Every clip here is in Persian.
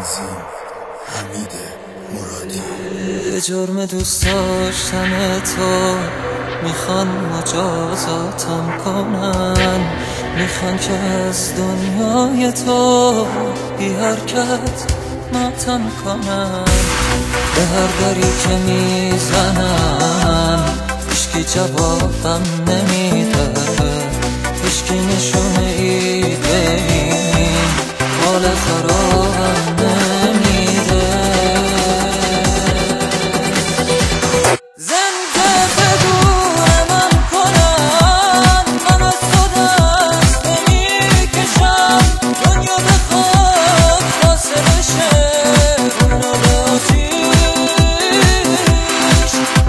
تنظیم حمید مرادی. جرم دوست داشتن تو میخوان مجازاتم کنن، میخوان که از دنیای تو بی حرکت ماتم کنن. به هر دری که میزنم هیچکی جوابم نمیده، هیچکی نشونه ای به این حال خرابم نمیده. زنده بدون من کنن، من از تو دست نمیکشم. دنیا به خاک فاصله شه، اونو به آتیش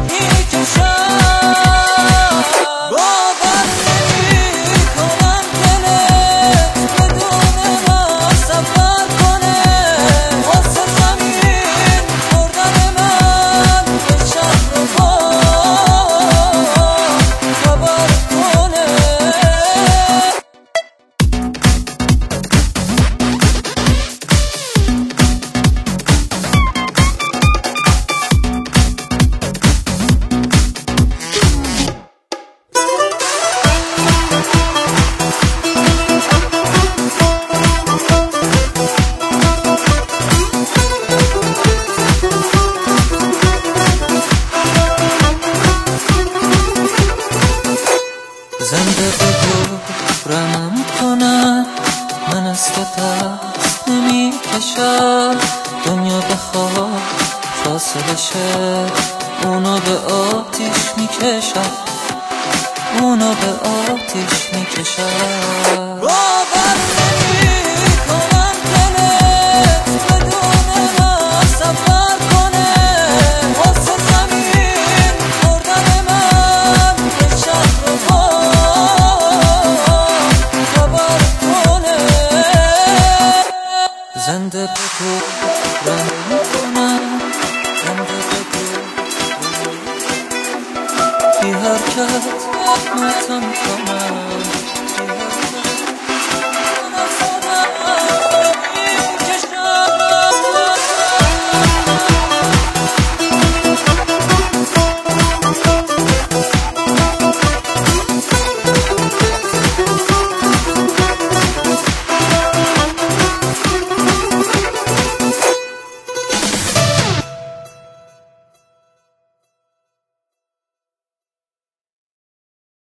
میکشم. باور نمیکنم دلت بدون من سفر کنه، واسه زمین خوردن من به شهر و خبر کنه. زنده بگورمم کنم، من از تو دست نمیکشم. دنیا به خاک فاصله شه، اونو به آتیش میکشم، اونو به آتیش میکشم. باور نمیکنم دلت بدون من سفر کنه، واسه زمین خوردن من به شهر و خبر کنه. زنده بگو رنگ کنم، زنده بگو بی حرکت ماتم کنم.